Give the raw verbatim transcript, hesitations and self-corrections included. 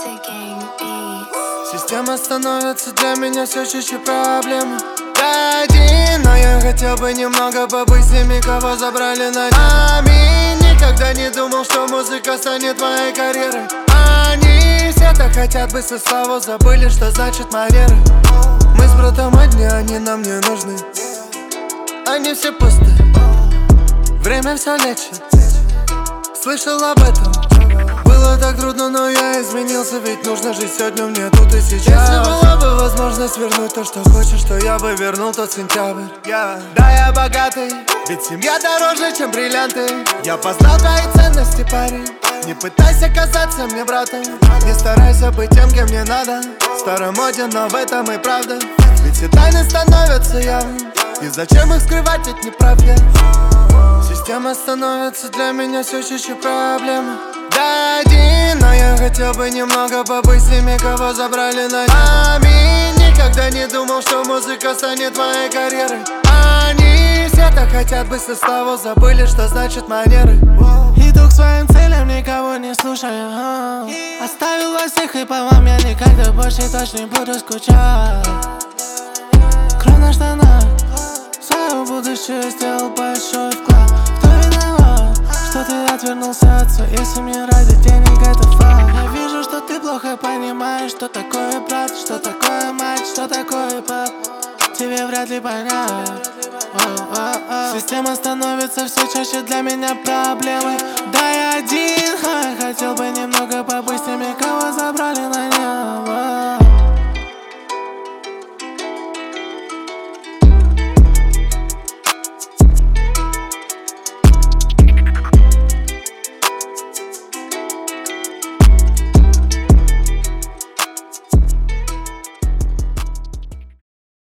Система становится для меня все чаще проблемой. Я один, но я хотел бы немного побыть с теми, кого забрали на нами. Никогда не думал, что музыка станет моей карьерой. Они все так хотят быть со славу, забыли, что значит манеры. Мы с братом одни, они нам не нужны. Они все пусты, время все лечит. Слышал об этом. Было так трудно, но я изменился, ведь нужно жить сегодня мне тут и сейчас. Если была бы возможность вернуть то, что хочешь, то я бы вернул тот сентябрь. yeah. Да, я богатый, ведь семья дороже, чем бриллианты. Я познал твои ценности, парень. Не пытайся казаться мне братом. Не старайся быть тем, кем мне надо. Старомоден, но в этом и правда. Ведь все тайны становятся явными. И зачем их скрывать, ведь не прав я. Система становится для меня все чаще проблемой. Да, один, но я хотел бы немного побыть с теми, кого забрали на нами. Никогда не думал, что музыка станет моей карьерой. Они все так хотят быть со славу, забыли, что значит манеры. Иду к своим целям, никого не слушаю. Оставил вас всех, и по вам я никогда больше точно не буду скучать. Кровь на штанах, в свое будущее сделал большой вклад. Кто виноват, что ты отвернулся от своей семьи ради денег, это факт. Я вижу, что ты плохо понимаешь, что такое брат, что такое мать, что такое пап. Тебе вряд ли понять. Система становится все чаще для меня проблемой. Да, я один, а я хотел бы немного побыть с теми, кого забрали на